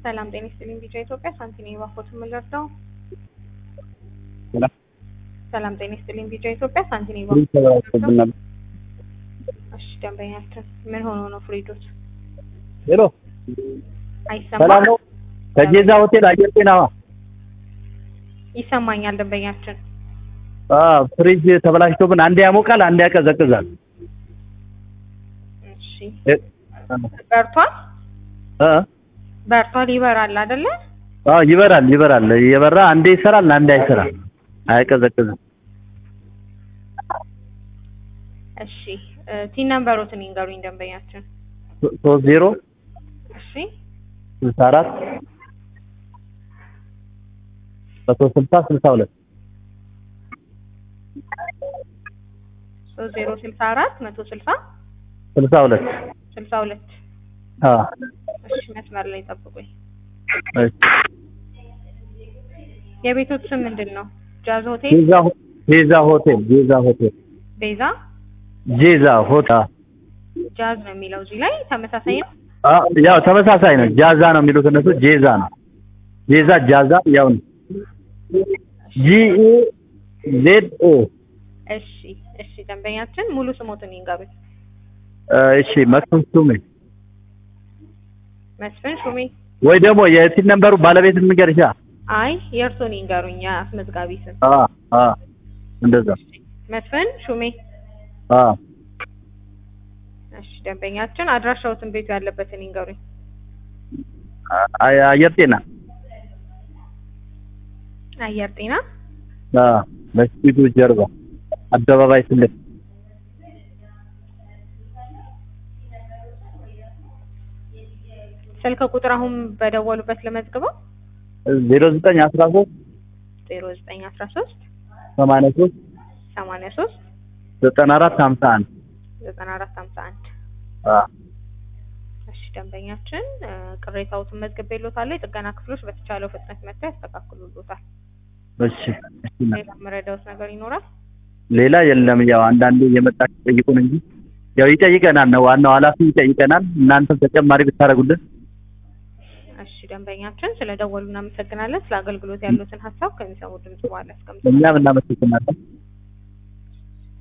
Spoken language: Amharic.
ሰላም ጤና ይስጥልኝ ቢጫ ኢትዮጵያ ሳንቲኔ ባፎት ምልርዳው ሰላም ጤና ይስጥልኝ ቢጫ ኢትዮጵያ ሳንቲኔ ባፎት እሺ ደንበኛችን ምን ሆኖ ነው ፍሪዶት ሄሎ አይሰማም ሰላም ነው ከጄዛ ሆቴል አየር ጤና ይሰማኛል ደንበኛችን ፍሪጅ ተበላሽቶብን አንዴ ያሞቃል አንዴ ያቀዘቅዛል እሺ በርቷል በርቷል ይበራል አይደለ ይበራል እየበራ አንዴ ይሰራል አንዴ አይሰራም አይቀዘቅዝም እሺ ቲ ነምበሮትን ይንገሩኝ ደንበኛችን 30 እሺ 64 160 3064 160 62 እሺ መስመር ላይ ጠብቁኝ እሺ የቤቶት ስም ምንድነው ጃዝ ሆቴል ጄዛ ሆቴል ቤዛ ጄዛ ሆቴል ጃዝ ነው የሚለው እዚህ ላይ ተመሳሳይ ነው ያው ተመሳሳይ ነው ጃዛ ነው የሚሉት እነሱ ጄዛ ነው ጃዛ ያው GEZO እሺ ደንበኛችን ሙሉ ስሞትን ይንገሩኝ እሺ መስፍን ሹሜ ወይ ደግሞ የቲን ነምበሩ ባለቤት ንገርሻ አይ የእርሶን ይንገሩኝ አስመዝጋቢ ስም እንደዛ መስፍን ሹሜ እሺ ደንበኛችን አድራሻውትን ቤቱ ያለበትን ይንገሩኝ አየር ጤና መስጊዱ ጀርባ አደባባይ ስልክ ስልክ ቁጥር አሁን በደወሉበት ለመዝግበው 0913 83 9451 እሺ ደንበኛችን ቅሬታዎትን መዝግቤልዎታለሁ የጥገና ክፍሎች በተቻለው ፍጥነት መጥተው ያስተካክሉልዎታል እሺ ሌላ መረዳት ነገር ይኖራል ሌላ የለም ያው አንዳንዴ የመጣች ጠይቁን እንጂ ያው ይጠይቀናል ነው ዋናው ኃላፊ ይጠይቀናል እናንተ ተጨማሪ ብታረጉልን እሺ ደንበኛችን ስለደወሉ እናመሰግናለን ስለ አገልግሎት ያሉትን ሐሳብ ከሚሰሙ ድምጽ በኋላ አስቀምጡ እኛም እናመሰግናለን